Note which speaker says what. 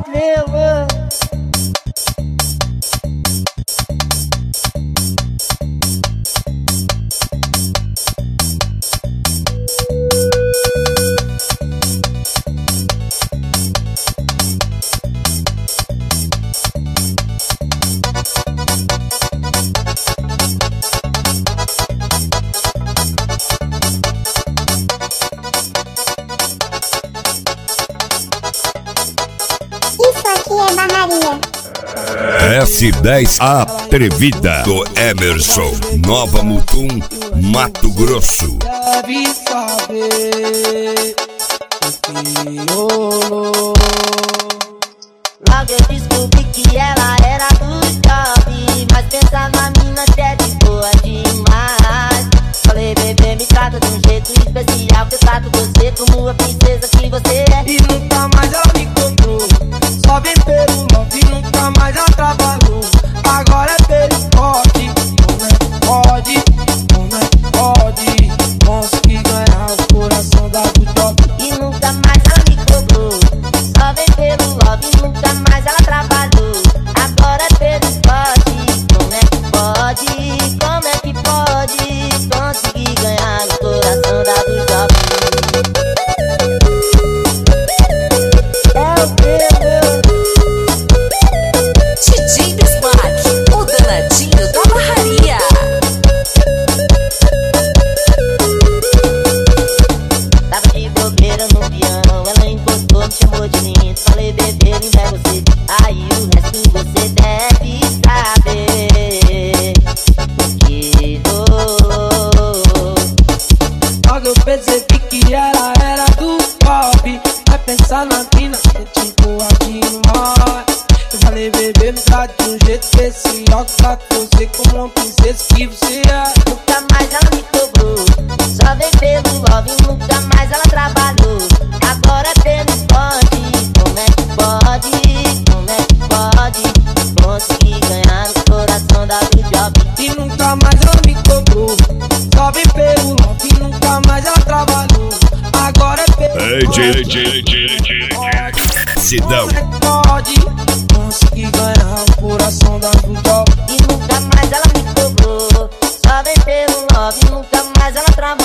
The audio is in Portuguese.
Speaker 1: S10 Atrevida do Emerson, Nova Mutum, Mato Grosso.
Speaker 2: Deve saber o que rolou.
Speaker 3: Logo eu descobri que ela era do top, mas pensa na mina até de boa demais. Falei, bebê, me trata de um jeito especial, que eu trato você como a princesa que você é.
Speaker 2: E nunca mais ela me cobrou, só vem pelo love e nunca mais ela trabalhou. Agora é pelo toque, não é pode conseguir ganhar o coração da do top.
Speaker 3: E nunca mais ela me cobrou, só vem pelo love e nunca mais ela trabalhou. Agora é pelo toque, como é que pode conseguir ganhar o coração da do top? É o que, meu?
Speaker 4: DJ Bismarck, o danadinho da barraria.
Speaker 3: Tava de bobeira no piano, ela encostou, me chamou de lindo. Falei, bebê, linda é você, aí o resto você deve saber. Que rolou.
Speaker 2: Logo eu percebi que ela era do pop, vai pensar na mina, é tipo a demais. Eu falei, bebê, me trate de um jeito especial, que trato você como uma princesa que você é.
Speaker 3: Nunca mais ela me cobrou, só vem pelo love e nunca mais ela trabalhou. Agora é pelo esporte, como é que pode conseguir ganhar o coração da do job?
Speaker 2: E nunca mais ela me cobrou, só vem pelo love e nunca mais ela trabalhou. Agora é pelo
Speaker 1: Sidão.
Speaker 2: pode conseguir ganhar o coração da do job?
Speaker 3: E nunca mais ela me cobrou, só vem pelo love e nunca mais ela trabalhou.